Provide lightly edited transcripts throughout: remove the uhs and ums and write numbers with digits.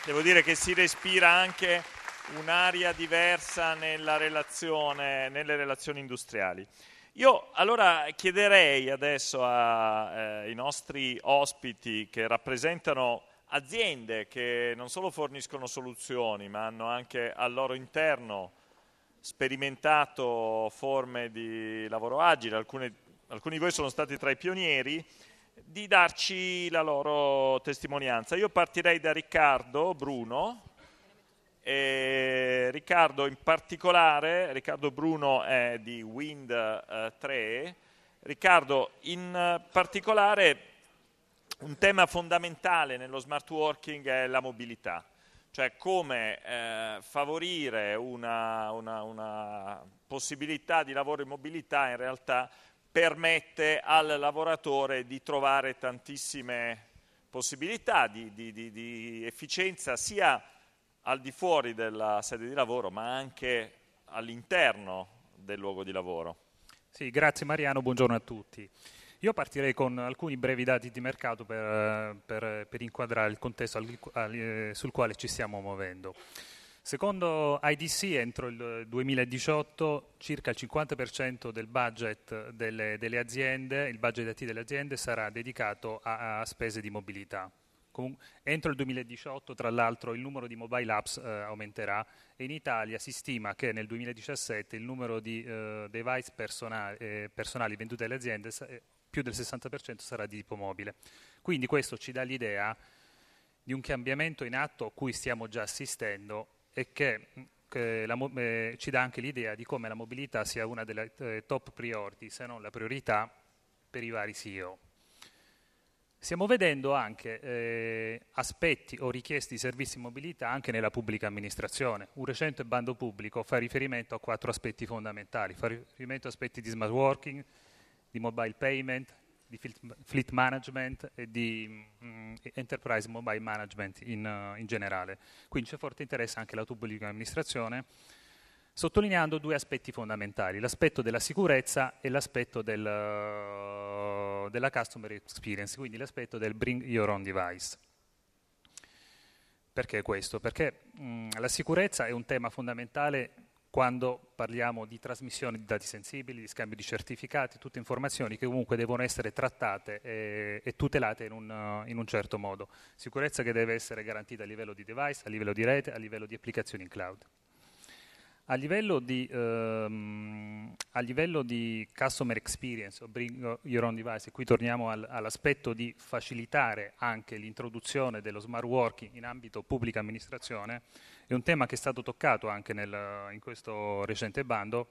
Devo dire che si respira anche un'aria diversa nelle relazioni industriali. Io allora chiederei adesso ai nostri ospiti che rappresentano aziende che non solo forniscono soluzioni, ma hanno anche al loro interno sperimentato forme di lavoro agile, alcuni di voi sono stati tra i pionieri, di darci la loro testimonianza. Io partirei da Riccardo Bruno. Riccardo Bruno è di Wind 3. Riccardo, in particolare un tema fondamentale nello smart working è la mobilità, cioè come favorire una possibilità di lavoro in mobilità in realtà permette al lavoratore di trovare tantissime possibilità di efficienza sia al di fuori della sede di lavoro ma anche all'interno del luogo di lavoro. Sì, grazie Mariano, buongiorno a tutti. Io partirei con alcuni brevi dati di mercato per inquadrare il contesto sul quale ci stiamo muovendo. Secondo IDC, entro il 2018, circa il 50% del budget delle aziende, il budget IT delle aziende sarà dedicato a spese di mobilità. Entro il 2018, tra l'altro, il numero di mobile apps aumenterà e in Italia si stima che nel 2017 il numero di device personali venduti alle aziende, più del 60% sarà di tipo mobile. Quindi questo ci dà l'idea di un cambiamento in atto a cui stiamo già assistendo e che ci dà anche l'idea di come la mobilità sia una delle top priority, se non la priorità, per i vari CEO. Stiamo vedendo anche aspetti o richieste di servizi di mobilità anche nella pubblica amministrazione. Un recente bando pubblico fa riferimento a 4 aspetti fondamentali, fa riferimento a aspetti di smart working, di mobile payment, di fleet management e di enterprise mobile management in generale. Quindi c'è forte interesse anche alla pubblica amministrazione, sottolineando 2 aspetti fondamentali, l'aspetto della sicurezza e l'aspetto della customer experience, quindi l'aspetto del bring your own device. Perché questo? Perché la sicurezza è un tema fondamentale quando parliamo di trasmissione di dati sensibili, di scambio di certificati, tutte informazioni che comunque devono essere trattate e tutelate in un certo modo. Sicurezza che deve essere garantita a livello di device, a livello di rete, a livello di applicazioni in cloud. A livello di customer experience o bring your own device, e qui torniamo all'aspetto di facilitare anche l'introduzione dello smart working in ambito pubblica amministrazione, è un tema che è stato toccato anche in questo recente bando.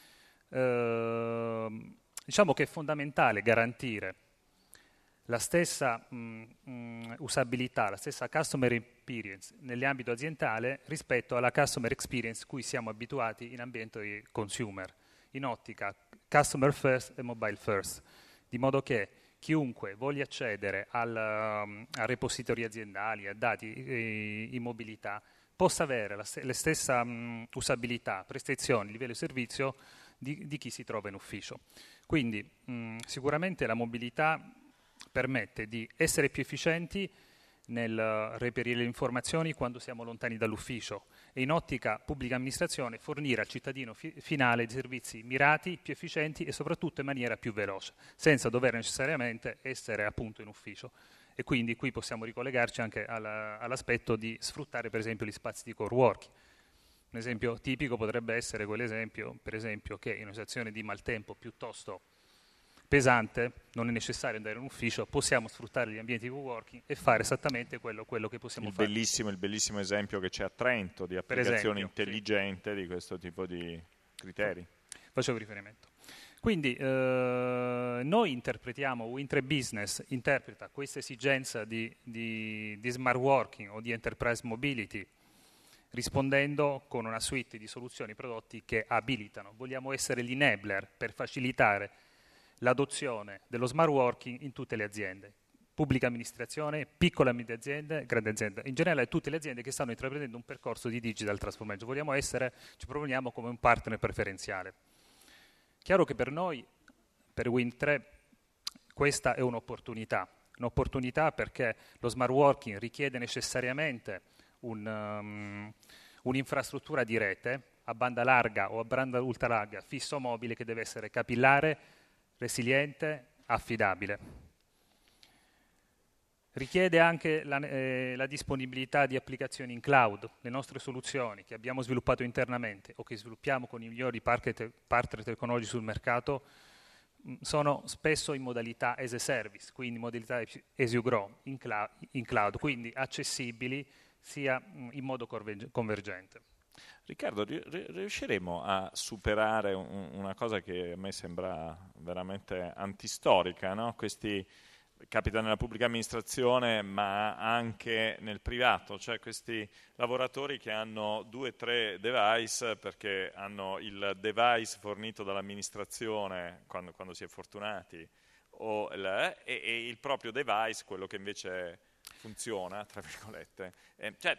Diciamo che è fondamentale garantire la stessa usabilità, la stessa customer experience nell'ambito aziendale rispetto alla customer experience cui siamo abituati in ambiente consumer, in ottica customer first e mobile first, di modo che chiunque voglia accedere a repository aziendali, a dati in mobilità, possa avere la stessa usabilità, prestazioni, livello di servizio di chi si trova in ufficio. Quindi sicuramente la mobilità permette di essere più efficienti nel reperire le informazioni quando siamo lontani dall'ufficio e in ottica pubblica amministrazione fornire al cittadino finale servizi mirati, più efficienti e soprattutto in maniera più veloce, senza dover necessariamente essere appunto in ufficio. E quindi qui possiamo ricollegarci anche all'aspetto di sfruttare per esempio gli spazi di coworking. Un esempio tipico potrebbe essere quell'esempio, per esempio, che in una situazione di maltempo piuttosto pesante, non è necessario andare in ufficio, possiamo sfruttare gli ambienti di coworking e fare esattamente quello che possiamo fare. Il bellissimo esempio che c'è a Trento di applicazione intelligente, sì, di questo tipo di criteri. Facevo riferimento. Quindi noi interpretiamo, Wind3 Business interpreta questa esigenza di smart working o di enterprise mobility rispondendo con una suite di soluzioni e prodotti che abilitano. Vogliamo essere l'enabler per facilitare l'adozione dello smart working in tutte le aziende, pubblica amministrazione, piccole e medie aziende, grandi aziende, in generale tutte le aziende che stanno intraprendendo un percorso di digital transformation. Ci proponiamo come un partner preferenziale. Chiaro che per noi, per Wind3, questa è un'opportunità perché lo smart working richiede necessariamente un'infrastruttura di rete a banda larga o a banda ultralarga, fisso o mobile, che deve essere capillare, resiliente, affidabile. Richiede anche la disponibilità di applicazioni in cloud. Le nostre soluzioni che abbiamo sviluppato internamente o che sviluppiamo con i migliori partner tecnologici sul mercato sono spesso in modalità as a service, quindi in modalità as you grow, in cloud, quindi accessibili sia in modo convergente. Riccardo, riusciremo a superare una cosa che a me sembra veramente antistorica, no? Questi capita nella pubblica amministrazione ma anche nel privato, cioè questi lavoratori che hanno 2 o 3 device perché hanno il device fornito dall'amministrazione quando si è fortunati e il proprio device, quello che invece funziona, tra virgolette. Cioè,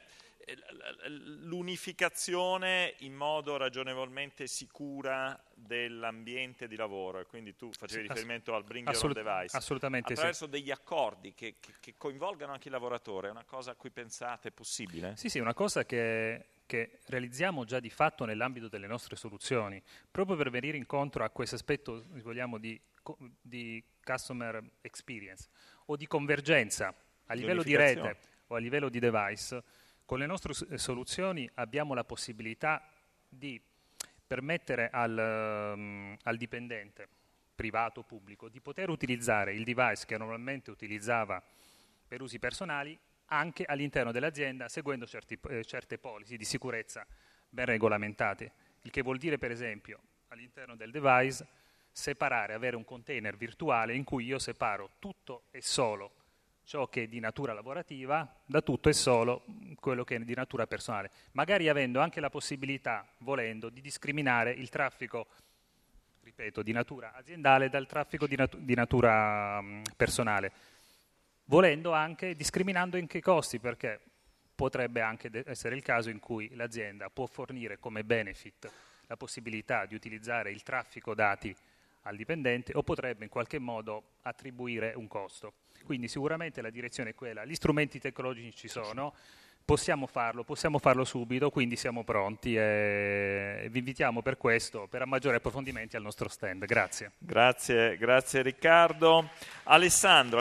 l'unificazione in modo ragionevolmente sicura dell'ambiente di lavoro, e quindi tu facevi riferimento al bring your own device, assolutamente attraverso degli accordi che coinvolgano anche il lavoratore, è una cosa a cui pensate? È possibile? Sì, è una cosa che realizziamo già di fatto nell'ambito delle nostre soluzioni, proprio per venire incontro a questo aspetto, se vogliamo, di customer experience o di convergenza a livello di rete o a livello di device. Con le nostre soluzioni abbiamo la possibilità di permettere al dipendente, privato o pubblico, di poter utilizzare il device che normalmente utilizzava per usi personali anche all'interno dell'azienda, seguendo certe policy di sicurezza ben regolamentate. Il che vuol dire, per esempio, all'interno del device avere un container virtuale in cui io separo tutto e solo ciò che è di natura lavorativa da tutto e solo quello che è di natura personale, magari avendo anche la possibilità, volendo, di discriminare il traffico, ripeto, di natura aziendale dal traffico di natura personale, volendo anche, discriminando in che costi, perché potrebbe anche essere il caso in cui l'azienda può fornire come benefit la possibilità di utilizzare il traffico dati al dipendente o potrebbe in qualche modo attribuire un costo. Quindi sicuramente la direzione è quella, gli strumenti tecnologici ci sono, possiamo farlo subito, quindi siamo pronti e vi invitiamo per questo, per maggiori approfondimenti al nostro stand. Grazie. Grazie Riccardo. Alessandro.